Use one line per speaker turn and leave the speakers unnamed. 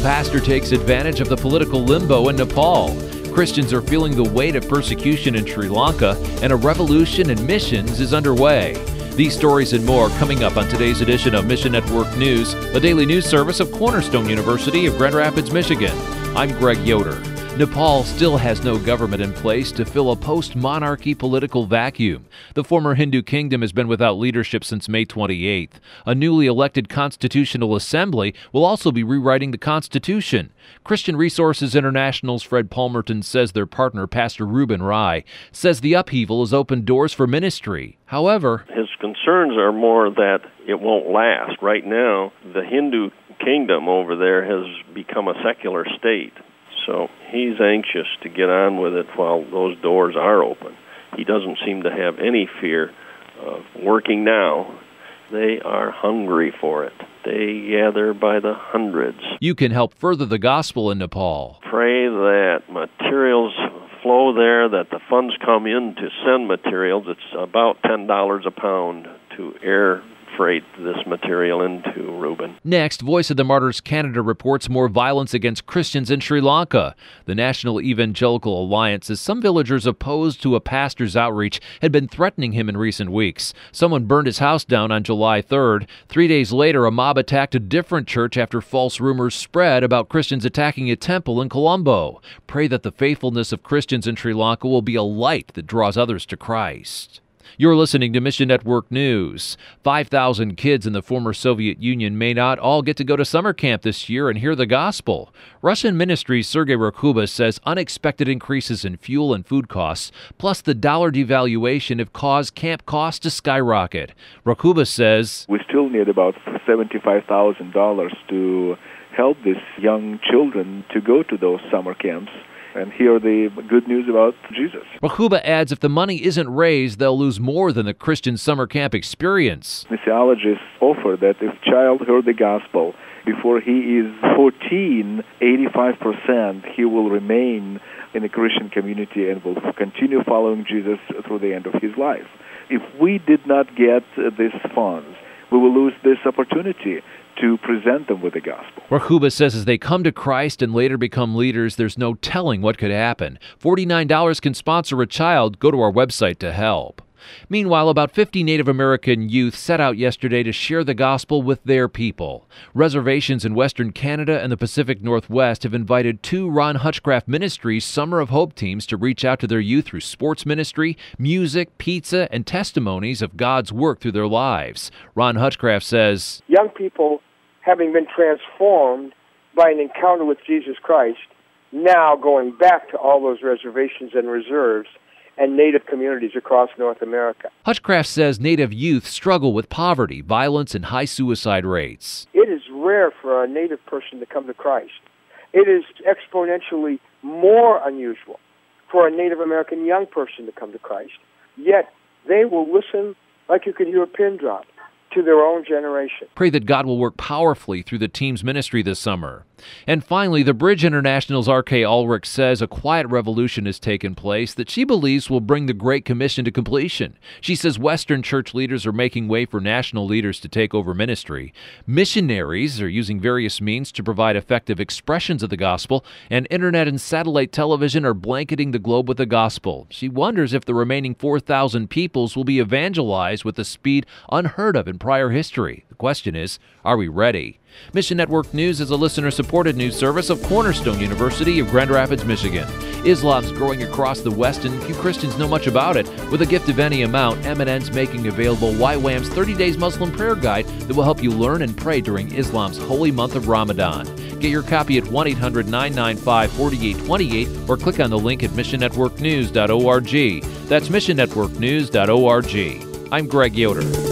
pastor takes advantage of the political limbo in Nepal. Christians are feeling the weight of persecution in Sri Lanka, and a revolution in missions is underway. These stories and more coming up on today's edition of Mission Network News, the daily news service of Cornerstone University of Grand Rapids, Michigan. I'm Greg Yoder. Nepal still has no government in place to fill a post-monarchy political vacuum. The former Hindu kingdom has been without leadership since May 28th. A newly elected constitutional assembly will also be rewriting the Constitution. Christian Resources International's Fred Palmerton says their partner, Pastor Reuben Rai, says the upheaval has opened doors for ministry. However,
his concerns are more that it won't last. Right now, the Hindu kingdom over there has become a secular state. So he's anxious to get on with it while those doors are open. He doesn't seem to have any fear of working now. They are hungry for it. They gather by the hundreds.
You can help further the gospel in Nepal.
Pray that materials flow there, that the funds come in to send materials. It's about $10 a pound to air freight this material into Reuben.
Next, Voice of the Martyrs Canada reports more violence against Christians in Sri Lanka. The National Evangelical Alliance says some villagers opposed to a pastor's outreach had been threatening him in recent weeks. Someone burned his house down on July 3rd. 3 days later, a mob attacked a different church after false rumors spread about Christians attacking a temple in Colombo. Pray that the faithfulness of Christians in Sri Lanka will be a light that draws others to Christ. You're listening to Mission Network News. 5,000 kids in the former Soviet Union may not all get to go to summer camp this year and hear the gospel. Russian Ministries' Sergei Rakhuba says unexpected increases in fuel and food costs, plus the dollar devaluation, have caused camp costs to skyrocket. Rakhuba says,
we still need about $75,000 to help these young children to go to those summer camps and hear the good news about Jesus.
Rakhuba adds if the money isn't raised, they'll lose more than the Christian summer camp experience.
Missiologists offer that if a child heard the gospel before he is 14, 85% he will remain in the Christian community and will continue following Jesus through the end of his life. If we did not get these funds, we will lose this opportunity to present them with the gospel.
Rakhuba says as they come to Christ and later become leaders, there's no telling what could happen. $49 can sponsor a child. Go to our website to help. Meanwhile, about 50 Native American youth set out yesterday to share the gospel with their people. Reservations in Western Canada and the Pacific Northwest have invited 2 Ron Hutchcraft Ministries Summer of Hope teams to reach out to their youth through sports ministry, music, pizza, and testimonies of God's work through their lives. Ron Hutchcraft says,
young people having been transformed by an encounter with Jesus Christ, now going back to all those reservations and reserves and Native communities across North America.
Hutchcraft says Native youth struggle with poverty, violence, and high suicide rates.
It is rare for a Native person to come to Christ. It is exponentially more unusual for a Native American young person to come to Christ. Yet they will listen like you could hear a pin drop to their own generation.
Pray that God will work powerfully through the team's ministry this summer. And finally, the Bridge International's R.K. Ulrich says a quiet revolution has taken place that she believes will bring the Great Commission to completion. She says Western church leaders are making way for national leaders to take over ministry. Missionaries are using various means to provide effective expressions of the gospel, and internet and satellite television are blanketing the globe with the gospel. She wonders if the remaining 4,000 peoples will be evangelized with a speed unheard of in prior history. The question is, are we ready? Mission Network News is a listener-supported news service of Cornerstone University of Grand Rapids, Michigan. Islam's growing across the West, and few Christians know much about it. With a gift of any amount, M&N's making available YWAM's 30 Days Muslim Prayer Guide that will help you learn and pray during Islam's holy month of Ramadan. Get your copy at 1-800-995-4828 or click on the link at missionnetworknews.org. That's missionnetworknews.org. I'm Greg Yoder.